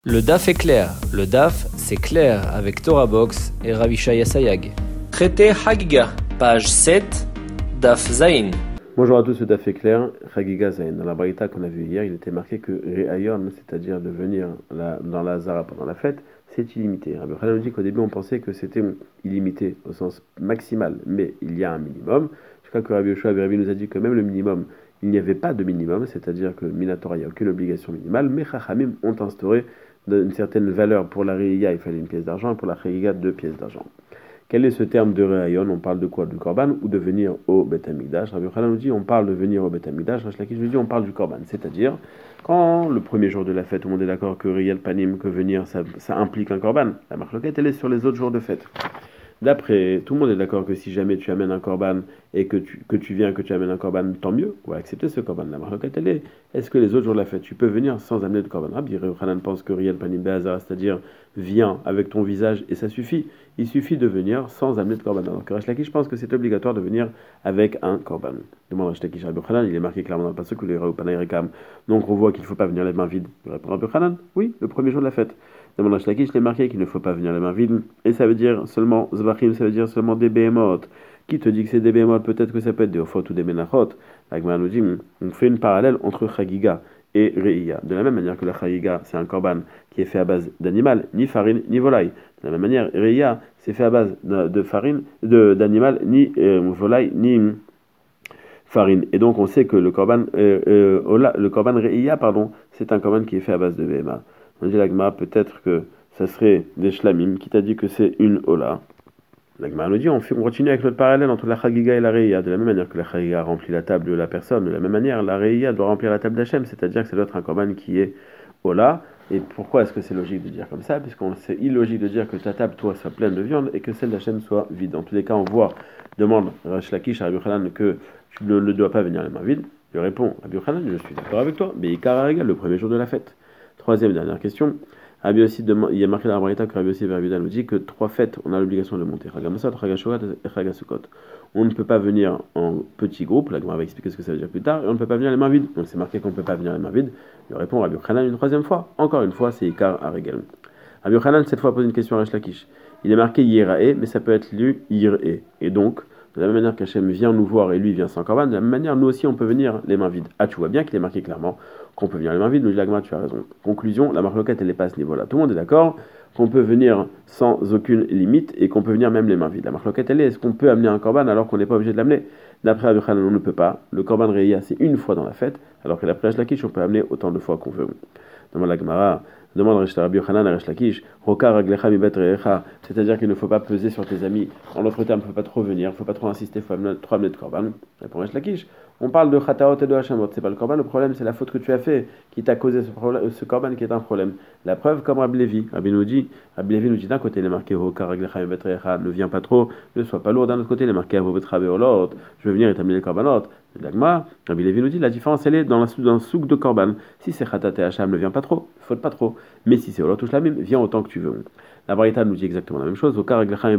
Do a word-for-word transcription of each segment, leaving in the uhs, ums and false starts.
Le D A F est clair. Le D A F, c'est clair avec Torah Box et Ravishaya Sayag. Traité Hagiga, page sept, D A F Zayin. Bonjour à tous, ce D A F est clair, Chagiga Zayin. Dans la Braïta qu'on a vu hier, il était marqué que Re'ayon, c'est-à-dire de venir la, dans la Zara pendant la fête, c'est illimité. Rabbi Yochanan nous dit qu'au début on pensait que c'était illimité au sens maximal, mais il y a un minimum. Je crois que Rabbi Yoshua Rabbi nous a dit que même le minimum, il n'y avait pas de minimum, c'est-à-dire que Minatora, il n'y a aucune obligation minimale, mais Chachamim ont instauré une certaine valeur. Pour la Re'ia, il fallait une pièce d'argent, et pour la Chagiga, deux pièces d'argent. Quel est ce terme de Re'ayon? On parle de quoi? Du Korban ou de venir au Beth Amikdash? Rabbi Yochanan nous dit on parle de venir au Beth Amikdash. Resh Lakish nous dit on parle du Korban, c'est-à-dire quand le premier jour de la fête, tout le monde est d'accord que Riyal Panim, que venir, ça, ça implique un Korban. La marloquette, elle est sur les autres jours de fête. D'après, tout le monde est d'accord que si jamais tu amènes un korban et que tu, que tu viens, que tu amènes un korban, tant mieux, on va accepter ce korban. La marloquette, elle est, est-ce que les autres jours de la fête, tu peux venir sans amener de korban? Rabbi Yochanan pense que Riyal Panim Be'azar, c'est-à-dire viens avec ton visage et ça suffit. Il suffit de venir sans amener de korban. Alors que Resh Lakish pense que c'est obligatoire de venir avec un korban. Demande Resh Lakish à Rabbi Yochanan, il est marqué clairement dans le passage que les Re'upanay Rekam. Donc on voit qu'il ne faut pas venir les mains vides. Répond Rabbi Yochanan, oui, le premier jour de la fête. Demande Resh Lakish, il est marqué qu'il ne faut pas venir les mains vides. Et ça veut dire seulement Zvachim, ça veut dire seulement des behemoth. Qui te dit que c'est des behemoth? Peut-être que ça peut être des ophot ou des menachot. La Gemara nous dit, on fait une parallèle entre Chagiga et Re'ia. De la même manière que la Chagiga, c'est un korban qui est fait à base d'animal, ni farine, ni volaille. De la même manière, Re'ia, c'est fait à base de, de farine, de, d'animal, ni euh, volaille, ni farine. Et donc, on sait que le korban, euh, euh, ola, le korban Re'ia, pardon, c'est un korban qui est fait à base de behema. On dit la Gemara, peut-être que ça serait des shlamim, qui t'a dit que c'est une ola. La Gemara nous dit, on, fait, on continue avec notre parallèle entre la Chagiga et la Re'ia. De la même manière que la Chagiga remplit la table de la personne, de la même manière, la Re'ia doit remplir la table d'Hachem, c'est-à-dire que ça doit être un korban qui est ola. Et pourquoi est-ce que c'est logique de dire comme ça? Puisqu'on c'est illogique de dire que ta table, toi, soit pleine de viande et que celle d'Hachem soit vide. En tous les cas, on voit, demande Resh Lakish à Rabbi Yochanan que tu ne, ne dois pas venir les mains vides. Il répond, Rabbi Yochanan, je suis d'accord avec toi, mais Ikar Regal, le premier jour de la fête. Troisième, dernière question. Rabbi aussi demande, il y a marqué dans la Braïta que Rabbi aussi nous dit que trois fêtes, on a l'obligation de monter. Chagamasot, Chagashukat et Chagasukot. On ne peut pas venir en petits groupes, la Gemara va expliquer ce que ça veut dire plus tard, et on ne peut pas venir les mains vides. Donc c'est marqué qu'on ne peut pas venir les mains vides. Il répond Rabbi Yochanan une troisième fois. Encore une fois, c'est Ikar Aregel. Rabbi Yochanan, cette fois, pose une question à Resh Lakish. Il est marqué Yirae, mais ça peut être lu Yir'e. Et donc, de la même manière qu'Hachem vient nous voir et lui vient sans korban, de la même manière, nous aussi, on peut venir les mains vides. Ah, tu vois bien qu'il est marqué clairement qu'on peut venir les mains vides. Nous dit la Gemara, tu as raison. Conclusion, la marloquette, elle n'est pas à ce niveau-là. Tout le monde est d'accord qu'on peut venir sans aucune limite et qu'on peut venir même les mains vides. La marloquette, elle est, est-ce qu'on peut amener un korban alors qu'on n'est pas obligé de l'amener? D'après Rabbi Yochanan, on ne peut pas. Le korban Re'ia, c'est une fois dans la fête, alors que d'après Resh Lakish, on peut amener autant de fois qu'on veut. Demande la Gemara, demande Rabbi Yochanan à Resh Lakish, Roka raglecha mi bet re'echa, c'est-à-dire qu'il ne faut pas peser sur tes amis. En l'autre terme, il ne faut pas trop venir, il ne faut pas trop insister, il faut amener trop amener de korban. Répond Resh Lakish, on parle de chataot et de hachamot, c'est pas le korban, le problème c'est la faute que tu as fait qui t'a causé ce, problème, ce korban qui est un problème. La preuve, comme Rabbi Lévi, Rabbi nous dit, Rabbi Lévi nous dit d'un côté il est marqué Roka raglecha mi bet re'echa, ne viens pas trop, ne sois pas lourd, d'un autre côté il est marqué Avo betra be'olot, je veux venir et t'amener les korbanot. L'agma, Rabbi Lévi nous dit la différence elle est dans, la, dans le souk de korban. Si c'est chatat et hacham, ne viens pas trop, faute pas trop. Mais si c'est olot touche la même, viens autant que tu veux. La Braïta nous dit exactement la même chose. Au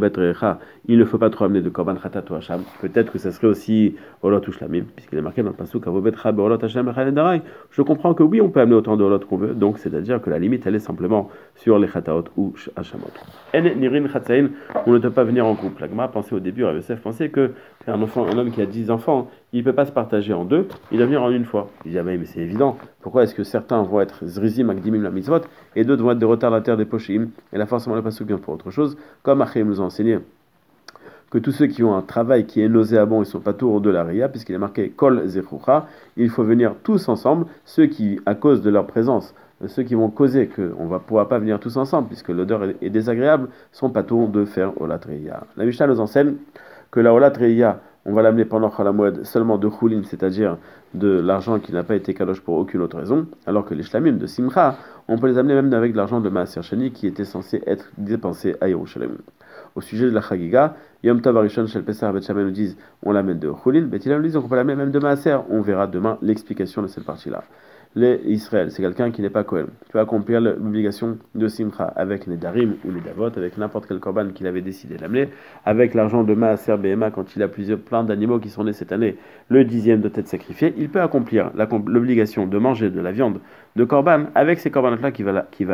il ne faut pas trop amener de korban chatat ou hacham. Peut-être que ça serait aussi olot touche la même, puisqu'il est marqué dans le pasuk avobetra beolot hacham echaledarai. Je comprends que oui, on peut amener autant de olot qu'on veut. Donc c'est-à-dire que la limite elle est simplement sur les chataot ou hachamot. En nirin chatzain, on ne peut pas venir en groupe. L'agma pensait au début, Rabbi Yosef pensait que un enfant, un homme qui a dix enfants, il ne peut pas se partager en deux, il doit venir en une fois. Il dit, ah ben, mais c'est évident. Pourquoi est-ce que certains vont être zrizim akdimim la mitzvot et d'autres vont être des retardataires des pochim? Et là, forcément, le pasuk vient pour autre chose. Comme Achim nous a enseigné que tous ceux qui ont un travail qui est nauséabond, ils ne sont pas tours de la Ria, puisqu'il est marqué Kol Zechucha, il faut venir tous ensemble, ceux qui, à cause de leur présence, ceux qui vont causer qu'on ne pourra pas venir tous ensemble, puisque l'odeur est désagréable, sont pas tours de faire Olat Reia. La Mishnah nous enseigne que la Olat Reia, on va l'amener pendant Chalamoed seulement de Choulin, c'est-à-dire de l'argent qui n'a pas été kadosh pour aucune autre raison, alors que les shlamim de Simcha, on peut les amener même avec de l'argent de Maaser Shani qui était censé être dépensé à Yerushalayim. Au sujet de la Chagiga, Yom Tov Arishon Shel Pesach Bet Shammai nous disent on l'amène de Choulin, Bet Hillel nous disent on peut l'amener même de Maaser. On verra demain l'explication de cette partie-là. Les Israël, c'est quelqu'un qui n'est pas Kohen. Tu vas accomplir l'obligation de Simcha avec les Darim ou les Davot, avec n'importe quel korban qu'il avait décidé d'amener, avec l'argent de Maaser Behema quand il a plusieurs plein d'animaux qui sont nés cette année, le dixième doit être sacrifié. Il peut accomplir l'obligation de manger de la viande de korban avec ces korbanot-là qu'il va, qu'il va amener.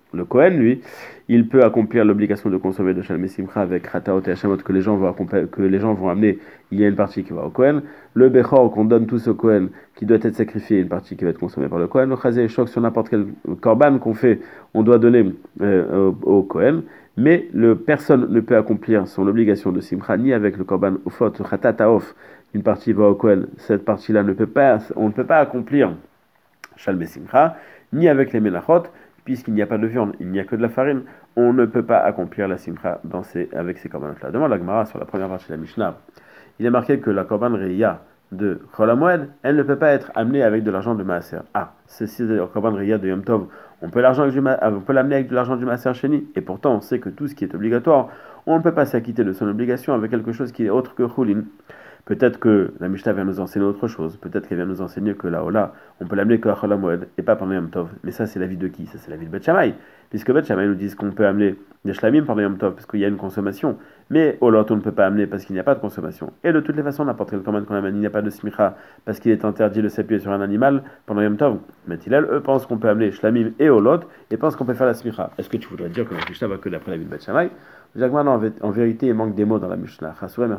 Le Kohen, lui, il peut accomplir l'obligation de consommer de Shalmei Simcha avec Khataot et Hachamot que les gens vont que les gens vont amener. Il y a une partie qui va au Kohen. Le Bechor qu'on donne tous au Kohen, qui doit être sacrifié, une partie qui va être consommée par le Kohen. Le Chazé et Shok sur n'importe quel korban qu'on fait, on doit donner euh, au, au Kohen. Mais le, personne ne peut accomplir son obligation de Simcha ni avec le korban Ufot, Khatat Taof. Une partie va au Kohen. Cette partie-là ne peut pas, on ne peut pas accomplir Shalmei Simcha ni avec les Menachot. Puisqu'il n'y a pas de viande, il n'y a que de la farine, on ne peut pas accomplir la simcha dans ces, avec ces korbanot-là. Demande la Gemara sur la première partie de la Mishnah. Il est marqué que la korban reya de Chol HaMoed, elle ne peut pas être amenée avec de l'argent de Maaser. Ah, ceci est le korban reya de Yom Tov. On peut, on peut l'amener avec de l'argent du Maaser Sheni. Et pourtant, on sait que tout ce qui est obligatoire, on ne peut pas s'acquitter de son obligation avec quelque chose qui est autre que Choulin. Peut-être que la Mishnah vient nous enseigner autre chose. Peut-être qu'elle vient nous enseigner que la Ola, on peut l'amener que à Chol HaMoed et pas pendant Yom Tov. Mais ça, c'est l'avis de qui? Ça, c'est l'avis de Bet Shammai. Puisque Bet Shammai nous dit qu'on peut amener des shlamim pendant Yom Tov parce qu'il y a une consommation. Mais Olot, on ne peut pas amener parce qu'il n'y a pas de consommation. Et de toutes les façons, n'importe quel commande qu'on amène, il n'y a pas de smicha parce qu'il est interdit de s'appuyer sur un animal pendant Yom Tov. Mais Hillel, eux, pensent qu'on peut amener shlamim et Olot et pensent qu'on peut faire la smicha. Est-ce que tu voudrais dire que la Mishnah va que d'après l'avis de Bet Shammai? Jacques, en, en vérité, il manque des mots dans la Mishnah.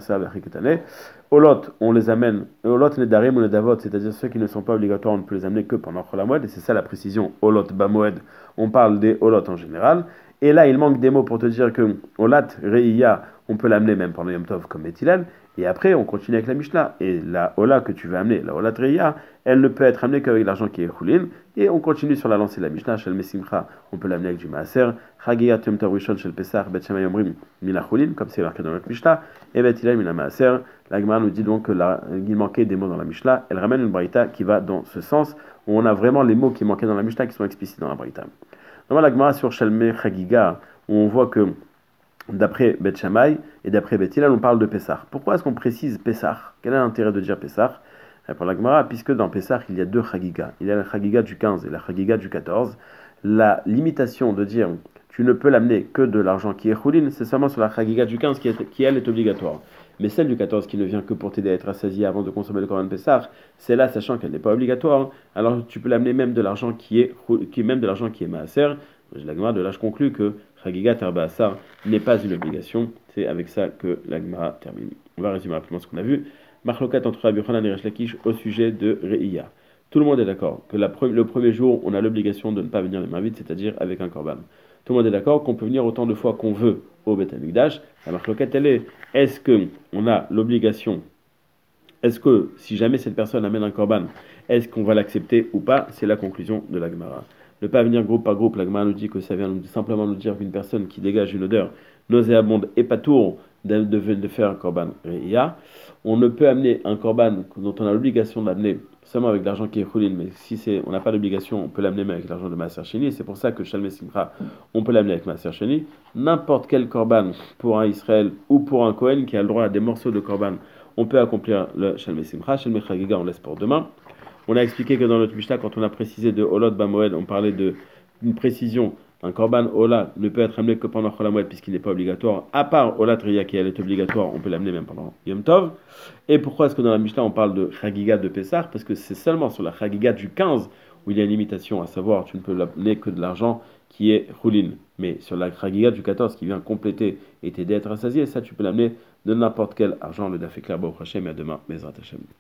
Olot, on les amène. Olot, les darim ou les davot, c'est-à-dire ceux qui ne sont pas obligatoires, on ne peut les amener que pendant Chol HaMoed. Et c'est ça la précision. Olot, bamoed, on parle des Olot en général. Et là, il manque des mots pour te dire que Olat, Reiya, on peut l'amener même pendant Yom Tov comme Bethilel. Et après, on continue avec la Mishnah. Et la Ola que tu veux amener, la Olat Reiya, elle ne peut être amenée qu'avec l'argent qui est Choulin. Et on continue sur la lancée de la Mishnah. Shel Simcha, on peut l'amener avec du Maaser. Chagiyat Yom Tov Rishon Shel Pesach, Bet Shammai Omrim, Mina Choulin, comme c'est marqué dans notre Mishnah. Et Bethilel, Mina Maaser. La Gemara nous dit donc qu'il manquait des mots dans la Mishnah. Elle ramène une braïta qui va dans ce sens, où on a vraiment les mots qui manquaient dans la Mishnah qui sont explicites dans la braïta. Dans la Gemara sur Shalmei Chagiga, où on voit que d'après Bet Shammai et d'après Bet Hillel, on parle de Pessah. Pourquoi est-ce qu'on précise Pessah? Quel est l'intérêt de dire Pessah? Pour la Gemara, puisque dans Pessah, il y a deux Chagiga. Il y a la Chagiga du quinze et la Chagiga du quatorze. La limitation de dire tu ne peux l'amener que de l'argent qui est Choulin, c'est seulement sur la Chagiga du quinze qui, est, qui elle est obligatoire. Mais celle du quatorze qui ne vient que pour t'aider à être rassasié avant de consommer le Korban Pessah, c'est là, sachant qu'elle n'est pas obligatoire, alors tu peux l'amener même de l'argent qui est, qui, même de l'argent qui est Maaser. La Gemara, de là je conclus que Chagiga Terba Asar n'est pas une obligation. C'est avec ça que la Gemara termine. On va résumer rapidement ce qu'on a vu. Marlokat entre Rabbi Yochanan et Resh Lakish au sujet de Reiya. Tout le monde est d'accord que la pre- le premier jour, on a l'obligation de ne pas venir les mains vides, c'est-à-dire avec un korban. Tout le monde est d'accord qu'on peut venir autant de fois qu'on veut au Beth Amikdash. La marloquette, elle est, est-ce qu'on a l'obligation, est-ce que si jamais cette personne amène un korban, est-ce qu'on va l'accepter ou pas? C'est la conclusion de la Gemara. Ne pas venir groupe par groupe, la Gemara nous dit que ça vient nous, simplement nous dire qu'une personne qui dégage une odeur nauséabonde et pas tour de, de, de faire un korban Reiya. On ne peut amener un korban dont on a l'obligation d'amener seulement avec l'argent qui est Choulin, mais si c'est, on n'a pas d'obligation, on peut l'amener même avec l'argent de Maaser Sheni, et c'est pour ça que Shalmei Simcha, on peut l'amener avec Maaser Sheni. N'importe quel korban pour un Israël ou pour un Kohen qui a le droit à des morceaux de korban, on peut accomplir le Shalmei Simcha. Shalmei Chagiga, on laisse pour demain. On a expliqué que dans notre Mishnah, quand on a précisé de Olot Bamoed, on parlait d'une précision. Un korban Ola ne peut être amené que pendant Chol HaMoed puisqu'il n'est pas obligatoire. À part Olat Riya qui elle est obligatoire, on peut l'amener même pendant Yom Tov. Et pourquoi est-ce que dans la Mishnah on parle de Chagiga de Pessah? Parce que c'est seulement sur la Chagiga du quinze où il y a une limitation, à savoir tu ne peux l'amener que de l'argent qui est Choulin. Mais sur la Chagiga du quatorze qui vient compléter et t'aider à être rassasié, ça tu peux l'amener de n'importe quel argent. Le Daf est clair, Baruch Hashem, et à demain, Bezrat Hashem.